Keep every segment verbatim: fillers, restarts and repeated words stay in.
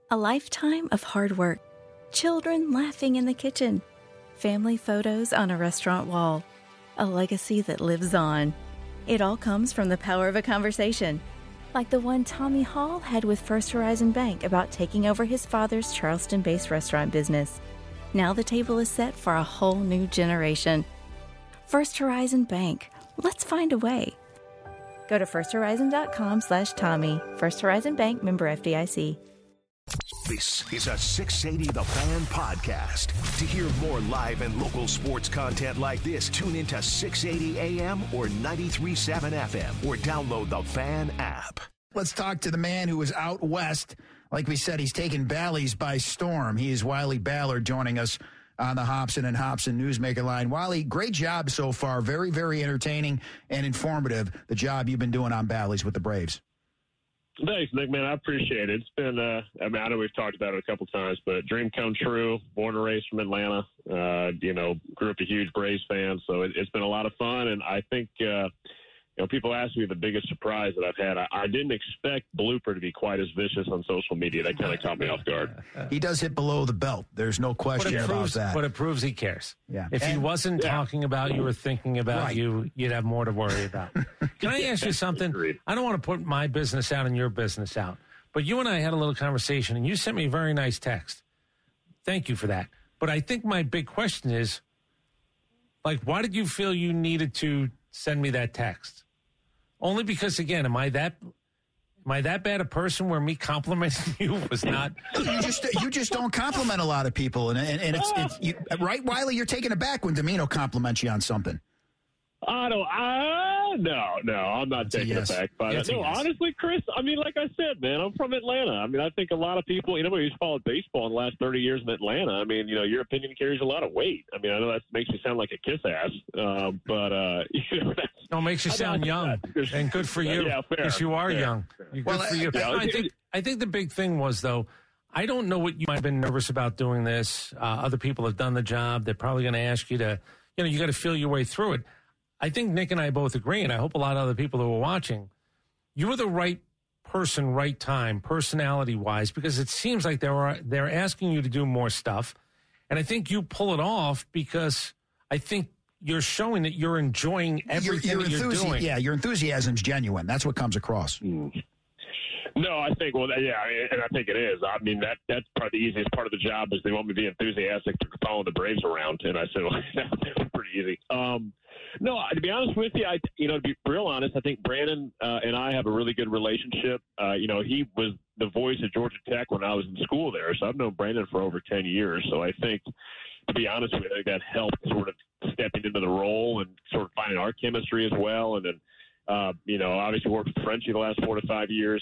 A lifetime of hard work, children laughing in the kitchen, family photos on a restaurant wall, a legacy that lives on. It all comes from the power of a conversation, like the one Tommy Hall had with First Horizon Bank about taking over his father's Charleston-based restaurant business. Now the table is set for a whole new generation. First Horizon Bank. Let's find a way. Go to firsthorizon.com slash Tommy. First Horizon Bank, member F D I C. This is a six eighty The Fan podcast. To hear more live and local sports content like this, tune into six eighty A M or ninety-three point seven F M or download the Fan app. Let's talk to the man who is out west. Like we said, he's taken Bally's by storm. He is Wiley Ballard joining us on the Hobson and Hobson Newsmaker line. Wiley, great job so far. Very, very entertaining and informative, the job you've been doing on Bally's with the Braves. Thanks, Nick, man. I appreciate it. It's been, uh, I mean, I know we've talked about it a couple times, but dream come true. Born and raised from Atlanta. Uh, you know, grew up a huge Braves fan, so it, it's been a lot of fun. And I think, uh, you know, people ask me the biggest surprise that I've had. I, I didn't expect Blooper to be quite as vicious on social media. That kind of caught me off guard. He does hit below the belt. There's no question but proves, about that. But it proves he cares. Yeah. If and, he wasn't yeah. talking about you or thinking about right. you, you'd have more to worry about. Can I ask you something? I don't want to put my business out and your business out, but you and I had a little conversation, and you sent me a very nice text. Thank you for that. But I think my big question is, like, why did you feel you needed to send me that text? Only because, again, am I that am I that bad a person where me complimenting you was not? you just you just don't compliment a lot of people, and and, and it's, it's you, right, Wiley. You're taken aback when Domino compliments you on something. I don't. I no, no. I'm not taking yes. it back. But yes, no, yes. honestly, Chris. I mean, like I said, man, I'm from Atlanta. I mean, I think a lot of people, you know, who's followed baseball in the last thirty years in Atlanta. I mean, you know, your opinion carries a lot of weight. I mean, I know that makes you sound like a kiss ass, uh, but uh, you know, that's, no, it makes you sound young and good for you. Yeah, fair. Because you are fair. young. You're well, good for you. Yeah, I think. I think the big thing was though. I don't know what you might have been nervous about doing this. Uh, other people have done the job. They're probably going to ask you to, you know, you got to feel your way through it. I think Nick and I both agree, and I hope a lot of other people who are watching, you were the right person, right time, personality-wise, because it seems like they were, they're asking you to do more stuff. And I think you pull it off because I think you're showing that you're enjoying everything your, your that you're doing. Yeah, your enthusiasm's genuine. That's what comes across. Mm. No, I think, well, yeah, and I think it is. I mean, that that's probably the easiest part of the job is they want me to be enthusiastic to follow the Braves around. And I said, well, that's pretty easy. Um, no, to be honest with you, I, you know, to be real honest, I think Brandon uh, and I have a really good relationship. Uh, you know, he was the voice of Georgia Tech when I was in school there. So I've known Brandon for over ten years. So I think, to be honest with you, I think that helped sort of stepping into the role and sort of finding our chemistry as well. And then, uh, you know, obviously worked with Frenchie the last four to five years.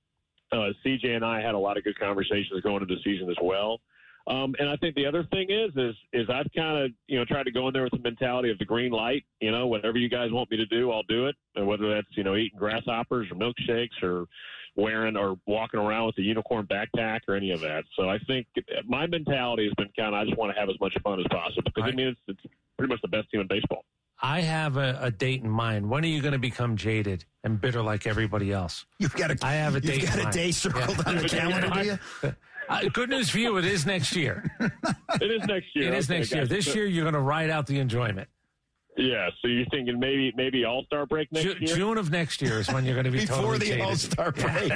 Uh, C J and I had a lot of good conversations going into the season as well. Um, and I think the other thing is, is, is I've kind of, you know, tried to go in there with the mentality of the green light, you know, whatever you guys want me to do, I'll do it. And whether that's, you know, eating grasshoppers or milkshakes or wearing or walking around with a unicorn backpack or any of that. So I think my mentality has been kind of, I just want to have as much fun as possible because right. I mean, it's, it's pretty much the best team in baseball. I have a, a date in mind. When are you going to become jaded and bitter like everybody else? You've got a, I have a date you've got in a mind. day circled yeah. on the calendar, do you? Uh, good news for you, it is next year. It is next year. It is okay, next year. gotcha. This year, you're going to ride out the enjoyment. Yeah, so you're thinking maybe maybe All-Star break next Ju- year? June of next year is when you're going to be Before totally the jaded. All-Star break.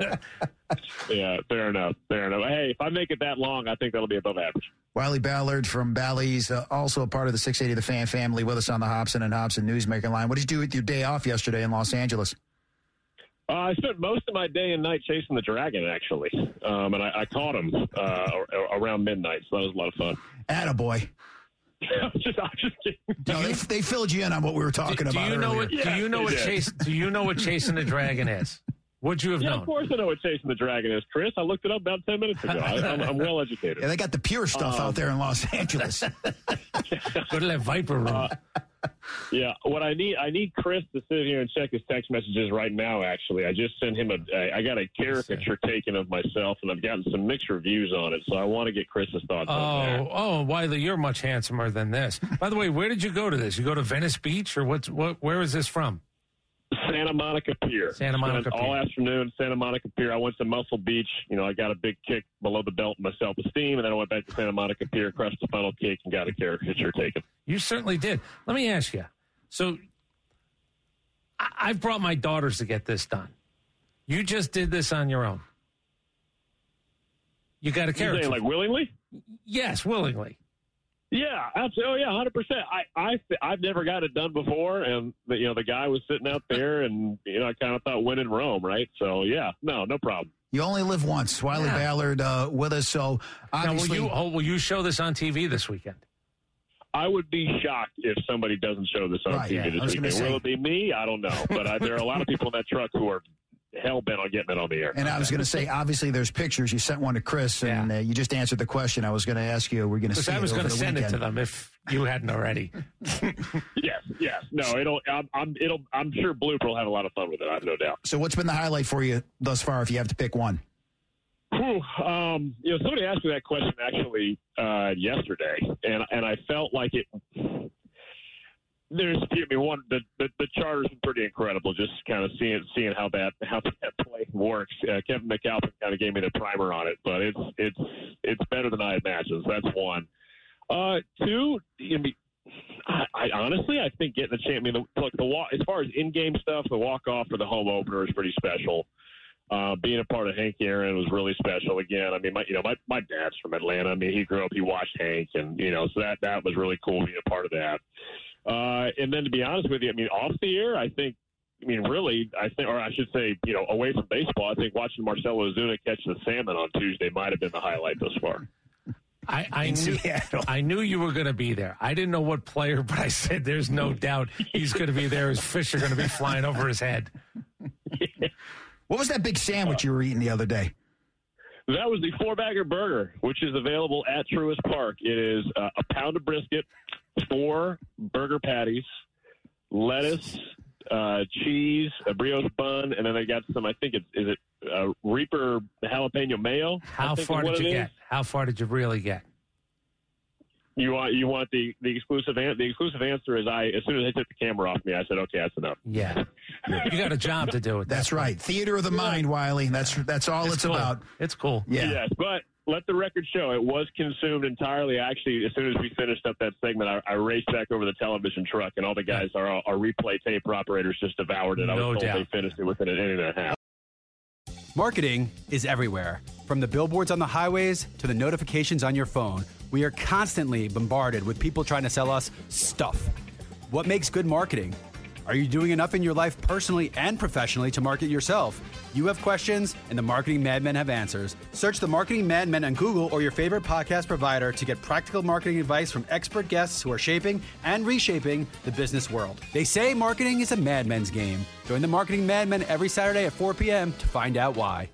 Yeah, fair enough. Fair enough. Hey, if I make it that long, I think that'll be above average. Wiley Ballard from Bally's, uh, also a part of the six eighty The Fan family, with us on the Hobson and Hobson Newsmaker line. What did you do with your day off yesterday in Los Angeles? Uh, I spent most of my day and night chasing the dragon, actually, um, and I, I caught him uh, around midnight, so that was a lot of fun. Attaboy. I'm just, I'm just kidding. No, they, they filled you in on what we were talking do, do about you know earlier. what, Yeah, do you know what did. chase? Do you know what chasing the dragon is? Would you have Yeah, known? of course I know what chasing the dragon is, Chris. I looked it up about ten minutes ago. I, I'm, I'm well educated. Yeah, they got the pure stuff um, out there in Los Angeles. Go to that Viper room. Uh, yeah, what I need, I need Chris to sit here and check his text messages right now. Actually, I just sent him a, I got a caricature taken of myself, and I've gotten some mixed reviews on it. So I want to get Chris's thoughts on that. Oh, oh, Wiley, you're much handsomer than this. By the way, where did you go to this? You go to Venice Beach, or what's what? Where is this from? Santa Monica Pier. Santa Monica Spent Pier. all afternoon, Santa Monica Pier. I went to Muscle Beach. You know, I got a big kick below the belt in my self-esteem, and then I went back to Santa Monica Pier, crushed the funnel cake, and got a caricature taken. You certainly did. Let me ask you. So I- I've brought my daughters to get this done. You just did this on your own. You got a You caricature. saying, like, willingly? Yes, willingly. Yeah, absolutely. Oh, yeah, one hundred percent. I, I, I've never got it done before, and, the, you know, the guy was sitting out there, and, you know, I kind of thought when in Rome, right? So, yeah, no, no problem. You only live once. Wiley Yeah. Ballard uh, with us. So Now, will obviously, you, oh, will you show this on T V this weekend? I would be shocked if somebody doesn't show this on Right, T V yeah, I this was gonna weekend. say- Will it be me? I don't know. But I, there are a lot of people in that truck who are hell-bent on getting it on the air. and I was going to say, obviously, there's pictures. You sent one to Chris, and Yeah. uh, you just answered the question. I was going to ask you, we're going to Because see I was going to send it to them if you hadn't already. Yes, yes. No, it'll. I'm, I'm. It'll. I'm sure Blooper will have a lot of fun with it. I have no doubt. So what's been the highlight for you thus far, if you have to pick one? Whew, um, you know, somebody asked me that question actually uh, yesterday, and and I felt like it. There's, I mean, one the, the the charter's been pretty incredible. Just kind of seeing seeing how that how that play works. Uh, Kevin McAlpin kind of gave me the primer on it, but it's it's it's better than I imagined. So that's one. Uh, two, I mean, I, I honestly I think getting a chance. I mean, the, look, the walk as far as in-game stuff, the walk-off for the home opener is pretty special. Uh, being a part of Hank Aaron was really special. Again, I mean, my you know my my dad's from Atlanta. I mean, he grew up, he watched Hank, and you know, so that that was really cool being a part of that. Uh, and then to be honest with you, I mean, off the air, I think, I mean, really, I think, or I should say, you know, away from baseball, I think watching Marcelo Ozuna catch the salmon on Tuesday might have been the highlight thus far. I, I In knew Seattle. I knew you were going to be there. I didn't know what player, but I said there's no doubt he's going to be there. His fish are going to be flying over his head. What was that big sandwich you were eating the other day? That was the four-bagger burger, which is available at Truist Park. It is uh, a pound of brisket, four burger patties, lettuce, uh, cheese, a brioche bun, and then they got some, I think it's, is it uh, Reaper jalapeno mayo? How far did you get? How far did you really get? You want you want the, the exclusive an- the exclusive answer is I as soon as they took the camera off me, I said, okay, that's enough. Yeah. You got a job to do with that. That's right. Theater of the mind, Wiley. That's that's all it's, cool. about. It's cool. Yeah. Yes, but let the record show it was consumed entirely. Actually, as soon as we finished up that segment, I, I raced back over the television truck, and all the guys, our, our replay tape operators, just devoured it. I was No told doubt. they finished it within an inning and a half. Marketing is everywhere. From the billboards on the highways to the notifications on your phone, we are constantly bombarded with people trying to sell us stuff. What makes good marketing? Are you doing enough in your life personally and professionally to market yourself? You have questions, and the Marketing Madmen have answers. Search the Marketing Madmen on Google or your favorite podcast provider to get practical marketing advice from expert guests who are shaping and reshaping the business world. They say marketing is a madman's game. Join the Marketing Madmen every Saturday at four p.m. to find out why.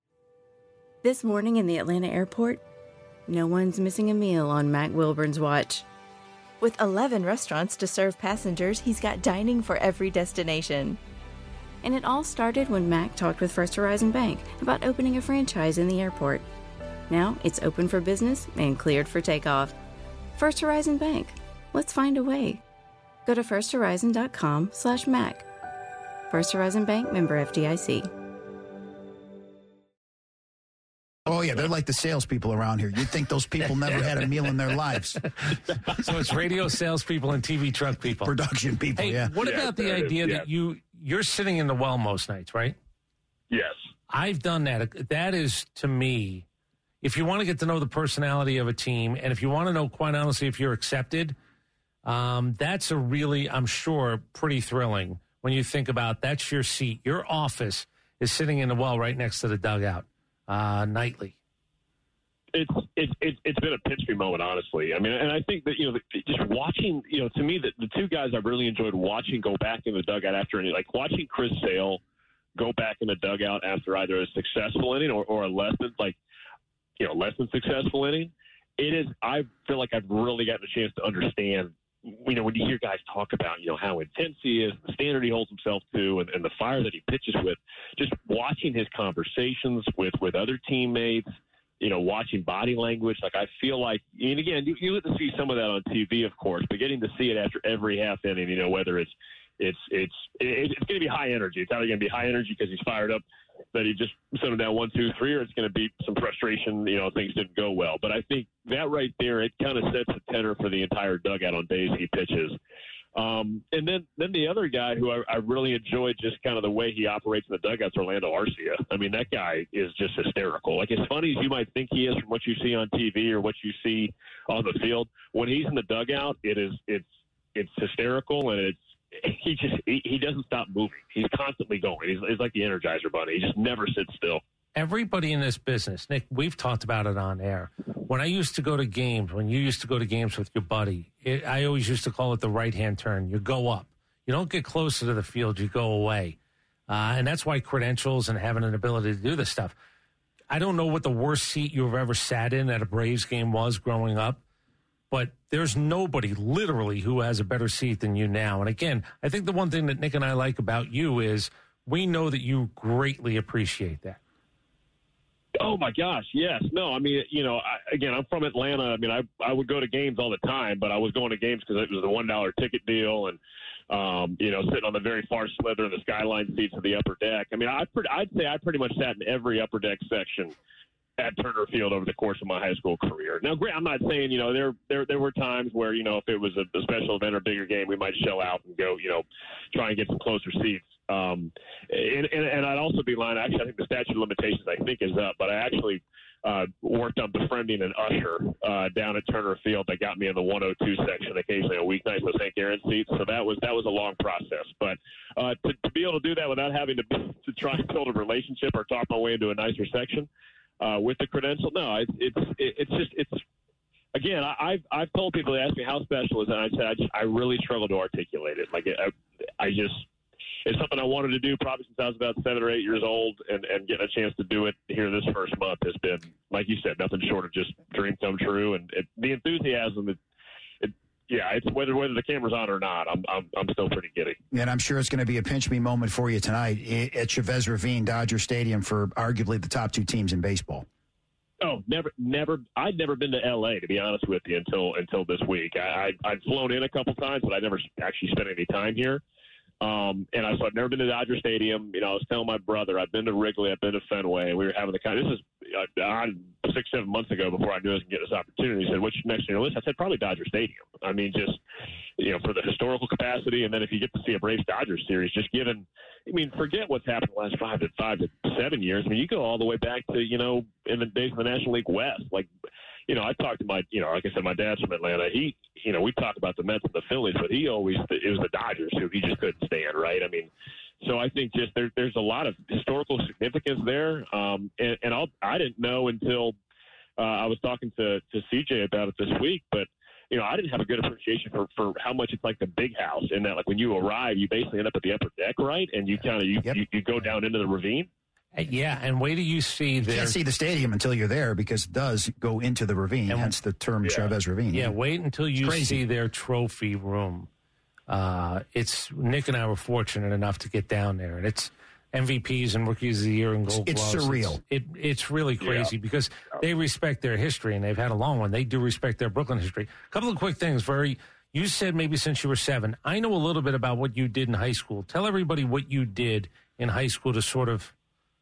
This morning in the Atlanta airport, no one's missing a meal on Mac Wilburn's watch. With eleven restaurants to serve passengers, he's got dining for every destination. And it all started when Mac talked with First Horizon Bank about opening a franchise in the airport. Now it's open for business and cleared for takeoff. First Horizon Bank. Let's find a way. Go to firsthorizon.com slash Mac. First Horizon Bank, member F D I C. Oh, yeah, they're like the salespeople around here. You'd think those people never had a meal in their lives. So it's radio salespeople and T V truck people. Production people, Hey, yeah. what Yeah, about the that is, idea yeah. that you you're sitting in the well most nights, right? Yes. I've done that. That is, to me, if you want to get to know the personality of a team, and if you want to know, quite honestly, if you're accepted, um, that's a really, I'm sure, pretty thrilling when you think about that's your seat. Your office is sitting in the well right next to the dugout uh, nightly. It's it's it's it's been a pinch me moment, honestly. I mean, and I think that you know, just watching, you know, to me, the, the two guys I've really enjoyed watching go back in the dugout after any, like watching Chris Sale go back in the dugout after either a successful inning or, or a less than like, you know, less than successful inning. It is. I feel like I've really gotten a chance to understand. You know, when you hear guys talk about, you know, how intense he is, the standard he holds himself to, and, and the fire that he pitches with, just watching his conversations with with other teammates. You know, watching body language, like I feel like, and again, you, you get to see some of that on T V, of course, but getting to see it after every half inning, you know, whether it's It's it's it's going to be high energy. It's either going to be high energy because he's fired up that he just sent him down one, two, three, or it's going to be some frustration. You know, things didn't go well. But I think that right there, it kind of sets the tenor for the entire dugout on days he pitches. Um, and then, then the other guy who I, I really enjoyed just kind of the way he operates in the dugout is Orlando Arcia. I mean, that guy is just hysterical. Like, as funny as you might think he is from what you see on T V or what you see on the field, when he's in the dugout, it is it's it's hysterical, and it's he just he, he doesn't stop moving. He's constantly going. He's, he's like the Energizer Bunny. He just never sits still. Everybody in this business, Nick, we've talked about it on air. When I used to go to games, when you used to go to games with your buddy, it, I always used to call it the right-hand turn. You go up. You don't get closer to the field. You go away. Uh, and that's why credentials and having an ability to do this stuff. I don't know what the worst seat you've ever sat in at a Braves game was growing up, but there's nobody literally who has a better seat than you now. And again, I think the one thing that Nick and I like about you is we know that you greatly appreciate that. Oh, my gosh, yes. No, I mean, you know, I, again, I'm from Atlanta. I mean, I I would go to games all the time, but I was going to games because it was a one dollar ticket deal and, um, you know, sitting on the very far slither in the skyline seats of the upper deck. I mean, I, I'd say I pretty much sat in every upper deck section at Turner Field over the course of my high school career. Now, I'm not saying, you know, there there there were times where, you know, if it was a, a special event or bigger game, we might shell out and go, you know, try and get some closer seats. Um, and, and, and I'd also be lying. Actually, I think the statute of limitations, I think, is up. But I actually uh, worked on befriending an usher uh, down at Turner Field that got me in the one oh two section occasionally on weeknights with Saint Aaron seats. So that was that was a long process. But uh, to, to be able to do that without having to to try and build a relationship or talk my way into a nicer section uh, with the credential, no, it's it's it's just it's. Again, I, I've I've told people, they ask me how special is it, and I said I, just, I really struggle to articulate it. Like I, I just. It's something I wanted to do probably since I was about seven or eight years old, and, and getting a chance to do it here this first month has been, like you said, nothing short of just dream come true. And it, the enthusiasm, it, it, yeah, it's whether whether the camera's on or not, I'm I'm, I'm still pretty giddy. And I'm sure it's going to be a pinch me moment for you tonight at Chavez Ravine Dodger Stadium for arguably the top two teams in baseball. Oh, never, never. I'd never been to L A, to be honest with you, until until this week. I, I I'd flown in a couple times, but I never actually spent any time here. Um, and I, so I've never been to Dodger Stadium. You know, I was telling my brother, I've been to Wrigley, I've been to Fenway, and we were having the kind of, this is uh, six, seven months ago before I knew I was going to get this opportunity. He said, what's next on your list? I said, probably Dodger Stadium. I mean, just, you know, for the historical capacity. And then if you get to see a Braves Dodgers series, just given, I mean, forget what's happened the last five to five to seven years. I mean, you go all the way back to, you know, in the days of the National League West, like, you know, I talked to my, you know, like I said, my dad's from Atlanta. He, you know, we talk about the Mets and the Phillies, but he always, it was the Dodgers who he just couldn't stand, right? I mean, so I think just there, there's a lot of historical significance there. Um, and and I'll, I didn't know until uh, I was talking to, to C J about it this week, but, you know, I didn't have a good appreciation for, for how much it's like the big house in that, like, when you arrive, you basically end up at the upper deck, right? And you kind of, you, yep. you, you go down into the ravine. Yeah, and wait till you see you their... can't see the stadium until you're there because it does go into the ravine, and hence the term yeah. Chavez Ravine. Yeah, wait until you see their trophy room. Uh, it's Nick and I were fortunate enough to get down there, and it's M V Ps and Rookies of the Year and Gold Gloves. It's surreal. It's, it, it's really crazy yeah. because they respect their history, and they've had a long one. They do respect their Brooklyn history. A couple of quick things. Very, you said maybe since you were seven. I know a little bit about what you did in high school. Tell everybody what you did in high school to sort of,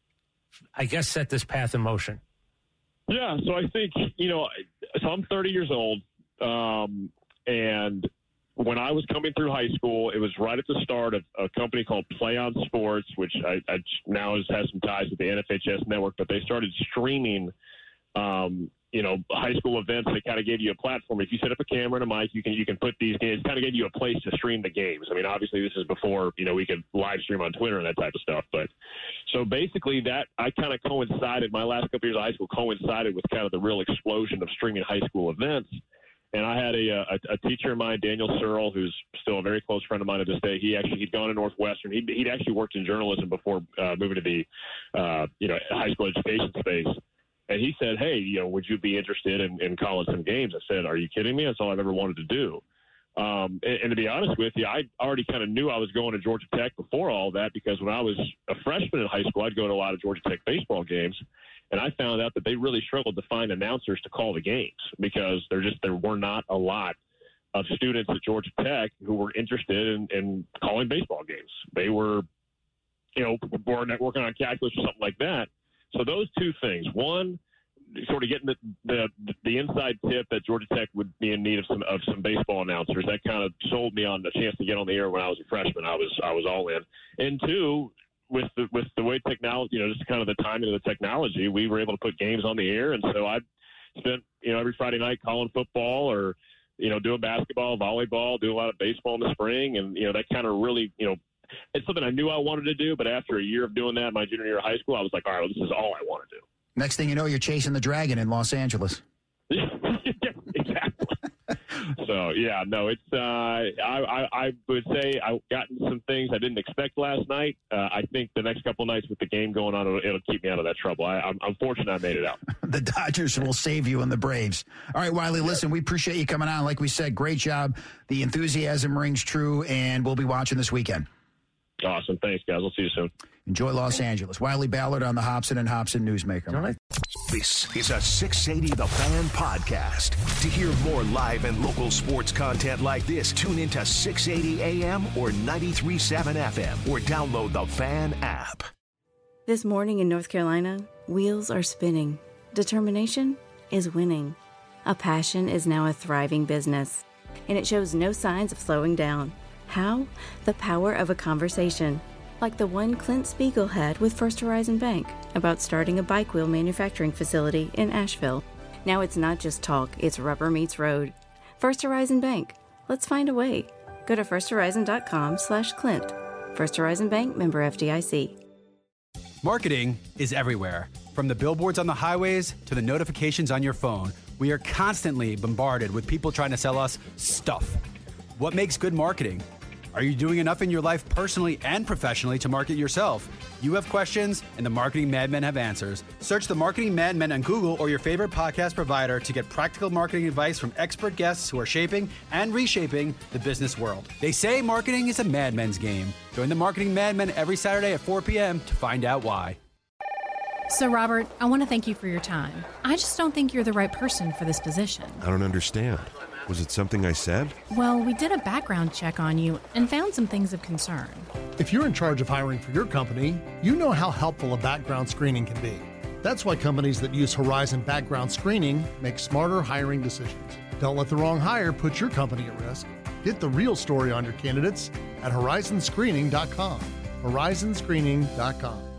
I guess, set this path in motion. Yeah, so I think, you know, so I'm thirty years old, um, and when I was coming through high school, it was right at the start of a company called Play On Sports, which I, I now has, has some ties with the N F H S network, but they started streaming, um, you know, high school events. They kind of gave you a platform. If you set up a camera and a mic, you can you can put these games, kind of gave you a place to stream the games. I mean, obviously this is before, you know, we could live stream on Twitter and that type of stuff. But so basically that I kind of coincided, my last couple years of high school coincided with kind of the real explosion of streaming high school events. And I had a, a, a teacher of mine, Daniel Searle, who's still a very close friend of mine to this day. He actually, he'd gone to Northwestern. He'd, he'd actually worked in journalism before uh, moving to the, uh, you know, high school education space. And he said, hey, you know, would you be interested in, in calling some games? I said, are you kidding me? That's all I've ever wanted to do. Um, and, and to be honest with you, I already kind of knew I was going to Georgia Tech before all that, because when I was a freshman in high school, I'd go to a lot of Georgia Tech baseball games. And I found out that they really struggled to find announcers to call the games because there just there were not a lot of students at Georgia Tech who were interested in, in calling baseball games. They were, you know, were working on calculus or something like that. So those two things, one, sort of getting the, the the inside tip that Georgia Tech would be in need of some of some baseball announcers, that kind of sold me on the chance to get on the air when I was a freshman. I was I was all in. And two, with the with the way technology, you know, just kind of the timing of the technology, we were able to put games on the air. And so I spent, you know, every Friday night calling football or, you know, doing basketball, volleyball, doing a lot of baseball in the spring, and you know that kind of really, you know, it's something I knew I wanted to do. But after a year of doing that, my junior year of high school, I was like, all right, well, this is all I want to do. Next thing you know, you're chasing the dragon in Los Angeles. Exactly. So, yeah, no, it's, uh, I, I, I would say I've gotten some things I didn't expect last night. Uh, I think the next couple of nights with the game going on, it'll, it'll keep me out of that trouble. I, I'm, I'm fortunate I made it out. The Dodgers will save you and the Braves. All right, Wiley, listen, we appreciate you coming on. Like we said, great job. The enthusiasm rings true, and we'll be watching this weekend. Awesome. Thanks, guys. We'll see you soon. Enjoy Los Angeles. Wiley Ballard on the Hobson and Hobson Newsmaker. This is a six eighty The Fan podcast. To hear more live and local sports content like this, tune into six eighty A M or ninety-three point seven F M or download the Fan app. This morning in North Carolina, wheels are spinning. Determination is winning. A passion is now a thriving business, and it shows no signs of slowing down. How? The power of a conversation, like the one Clint Spiegel had with First Horizon Bank about starting a bike wheel manufacturing facility in Asheville. Now it's not just talk, it's rubber meets road. First Horizon Bank. Let's find a way. Go to firsthorizon.com slash Clint. First Horizon Bank, member F D I C. Marketing is everywhere. From the billboards on the highways to the notifications on your phone, we are constantly bombarded with people trying to sell us stuff. What makes good marketing? Are you doing enough in your life personally and professionally to market yourself? You have questions, and the Marketing Madmen have answers. Search the Marketing Madmen on Google or your favorite podcast provider to get practical marketing advice from expert guests who are shaping and reshaping the business world. They say marketing is a madman's game. Join the Marketing Madmen every Saturday at four p.m. to find out why. So, Robert, I want to thank you for your time. I just don't think you're the right person for this position. I don't understand. Was it something I said? Well, we did a background check on you and found some things of concern. If you're in charge of hiring for your company, you know how helpful a background screening can be. That's why companies that use Horizon Background Screening make smarter hiring decisions. Don't let the wrong hire put your company at risk. Get the real story on your candidates at horizon screening dot com. horizon screening dot com.